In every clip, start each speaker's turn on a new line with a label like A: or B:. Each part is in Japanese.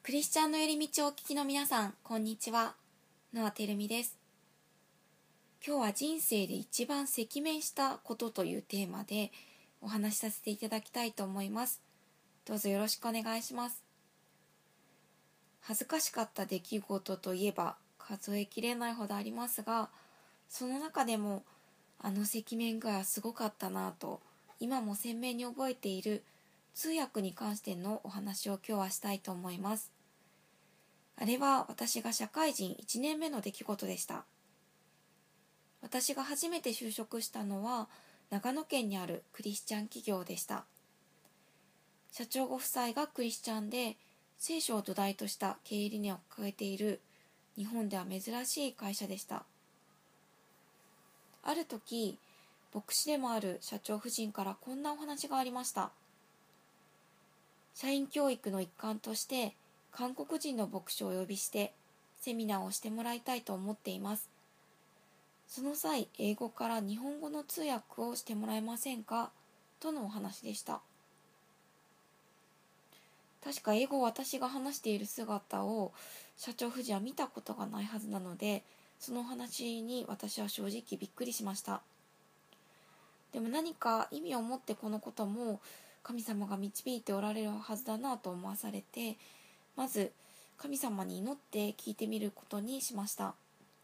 A: クリスチャンの寄り道をお聞きの皆さん、こんにちは。ノアてるみです。今日は人生で一番赤面したことというテーマでお話しさせていただきたいと思います。どうぞよろしくお願いします。恥ずかしかった出来事といえば数えきれないほどありますが、その中でもあの赤面がすごかったなと今も鮮明に覚えている通訳に関してのお話を今日はしたいと思います。あれは私が社会人1年目の出来事でした。私が初めて就職したのは長野県にあるクリスチャン企業でした。社長ご夫妻がクリスチャンで聖書を土台とした経営理念を掲げている日本では珍しい会社でした。ある時、牧師でもある社長夫人からこんなお話がありました。社員教育の一環として韓国人の牧師をお呼びしてセミナーをしてもらいたいと思っています。その際、英語から日本語の通訳をしてもらえませんかとのお話でした。確か英語を私が話している姿を社長夫人は見たことがないはずなので、その話に私は正直びっくりしました。でも何か意味を持ってこのことも神様が導いておられるはずだなと思わされて、まず神様に祈って聞いてみることにしました。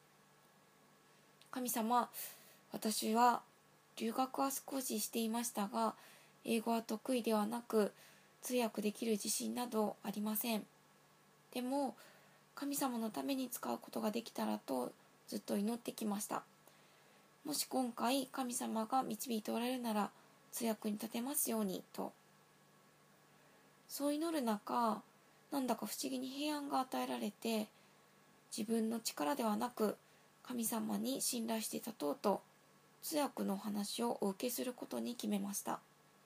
A: 神様、私は留学は少ししていましたが、英語は得意ではなく、通訳できる自信などありません。でも、神様のために使うことができたらとずっと祈ってきました。もし今回神様が導いておられるなら、通訳に立てますようにと。そう祈る中、なんだか不思議に平安が与えられて、自分の力ではなく神様に信頼して立とうと通訳のお話をお受けすることに決めました。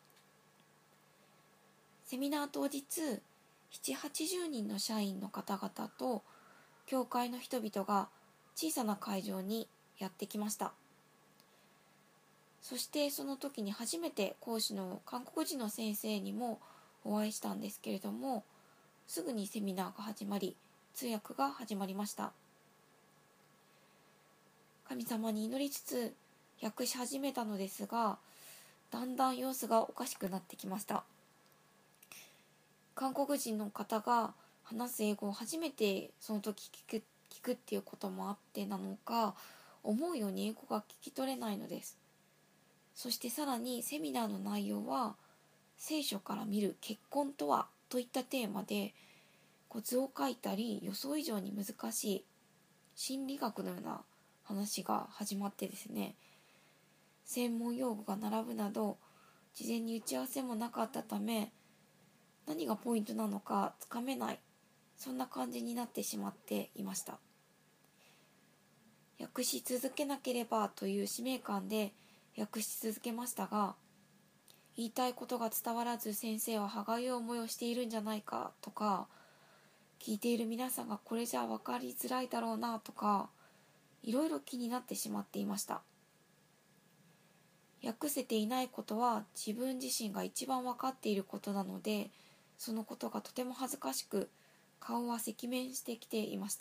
A: セミナー当日、7、80人の社員の方々と教会の人々が小さな会場にやってきました。そしてその時に初めて講師の韓国人の先生にもお会いしたんですけれども、すぐにセミナーが始まり、通訳が始まりました。神様に祈りつつ訳し始めたのですが、だんだん様子がおかしくなってきました。韓国人の方が話す英語を初めてその時聞くっていうこともあってなのか、思うように英語が聞き取れないのです。そしてさらにセミナーの内容は聖書から見る結婚とはといったテーマで、図を書いたり予想以上に難しい心理学のような話が始まってですね、専門用語が並ぶなど事前に打ち合わせもなかったため、何がポイントなのかつかめない、そんな感じになってしまっていました。訳し続けなければという使命感で訳し続けましたが、言いたいことが伝わらず先生は歯がゆい思いをしているんじゃないかとか、聞いている皆さんがこれじゃ分かりづらいだろうなとか、いろいろ気になってしまっていました。訳せていないことは自分自身が一番分かっていることなので、そのことがとても恥ずかしく、顔は赤面してきていました。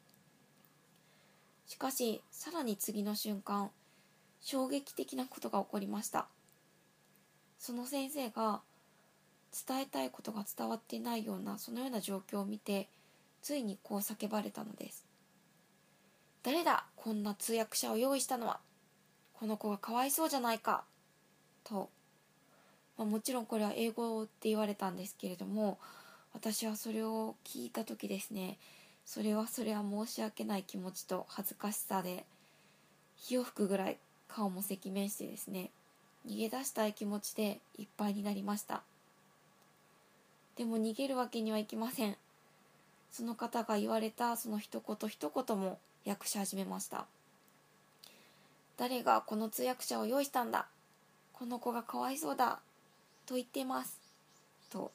A: しかしさらに次の瞬間、衝撃的なことが起こりました。その先生が伝えたいことが伝わっていないようなそのような状況を見て、ついにこう叫ばれたのです。誰だ、こんな通訳者を用意したのは。この子がかわいそうじゃないかと。もちろんこれは英語って言われたんですけれども、私はそれを聞いた時ですね、それは申し訳ない気持ちと恥ずかしさで火を吹くぐらい顔も赤面してですね、逃げ出したい気持ちでいっぱいになりました。でも逃げるわけにはいきません。その方が言われたその一言一言も訳し始めました。誰がこの通訳者を用意したんだ、この子がかわいそうだと言っていますと。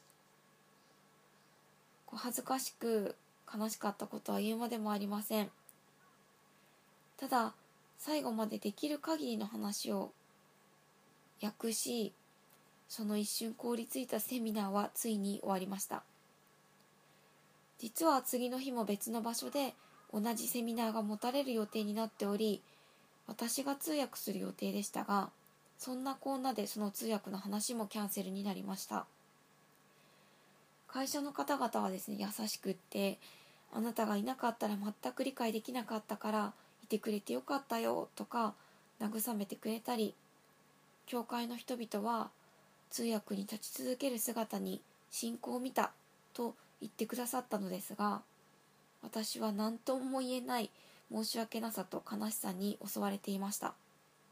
A: 恥ずかしく悲しかったことは言うまでもありません。ただ最後までできる限りの話を訳し、その一瞬凍りついたセミナーはついに終わりました。 実は次の日も別の場所で同じセミナーが持たれる予定になっており、私が通訳する予定でしたが、そんなこんなでその通訳の話もキャンセルになりました。会社の方々はですね、優しくって、あなたがいなかったら全く理解できなかったからいてくれてよかったよとか慰めてくれたり、教会の人々は通訳に立ち続ける姿に信仰を見たと言ってくださったのですが、私は何とも言えない申し訳なさと悲しさに襲われていました。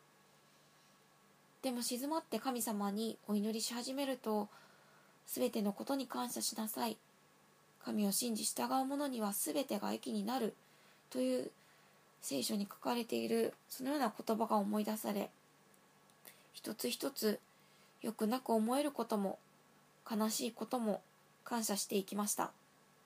A: でも静まって神様にお祈りし始めると、すべてのことに感謝しなさい、神を信じ従う者にはすべてが益になるという聖書に書かれているそのような言葉が思い出され、一つ一つよくなく思えることも悲しいことも感謝していきました。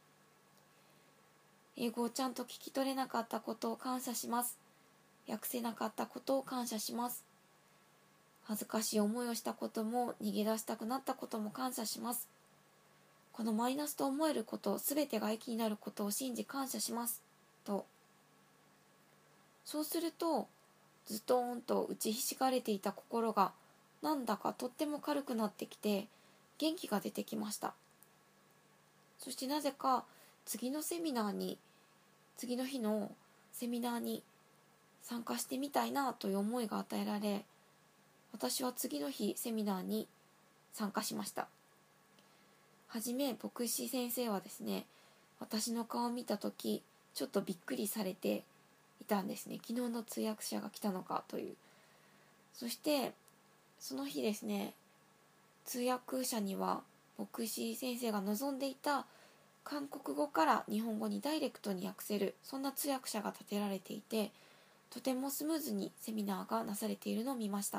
A: 英語をちゃんと聞き取れなかったことを感謝します。訳せなかったことを感謝します。恥ずかしい思いをしたことも逃げ出したくなったことも感謝します。このマイナスと思えること、すべてが益になることを信じ感謝しますと。そうすると、ズトーンと打ちひしがれていた心がなんだかとっても軽くなってきて、元気が出てきました。そしてなぜか次の日のセミナーに参加してみたいなという思いが与えられ、私は次の日セミナーに参加しました。はじめ牧師先生はですね、私の顔を見たときちょっとびっくりされていたんですね。昨日の通訳者が来たのかという。そしてその日ですね、通訳者には牧師先生が望んでいた韓国語から日本語にダイレクトに訳せる、そんな通訳者が立てられていて、とてもスムーズにセミナーがなされているのを見ました。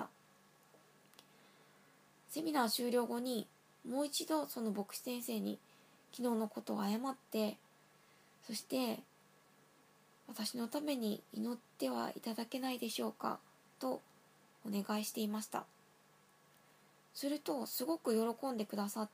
A: セミナー終了後にもう一度その牧師先生に昨日のことを謝って、そして私のために祈ってはいただけないでしょうかとお願いしていました。するとすごく喜んでくださって、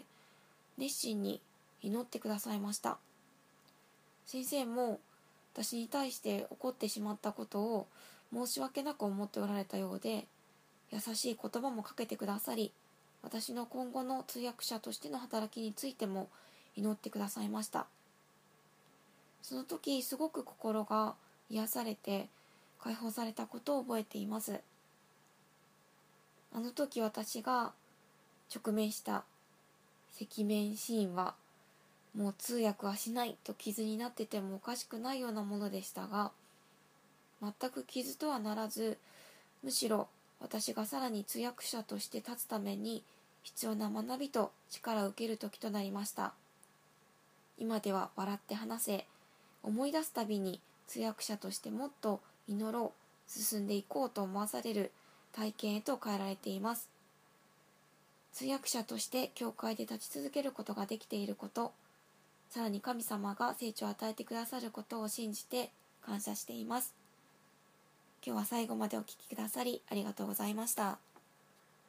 A: 熱心に祈ってくださいました。先生も私に対して怒ってしまったことを申し訳なく思っておられたようで、優しい言葉もかけてくださり、私の今後の通訳者としての働きについても祈ってくださいました。その時すごく心が癒されて解放されたことを覚えています。あの時私が直面した赤面シーンは、もう通訳はしないと傷になっててもおかしくないようなものでしたが、全く傷とはならず、むしろ私がさらに通訳者として立つために必要な学びと力を受ける時となりました。今では笑って話せ、思い出すたびに通訳者としてもっと祈ろう、進んでいこうと思わされる体験へと変えられています。通訳者として教会で立ち続けることができていること、さらに神様が成長を与えてくださることを信じて感謝しています。今日は最後までお聞きくださりありがとうございました。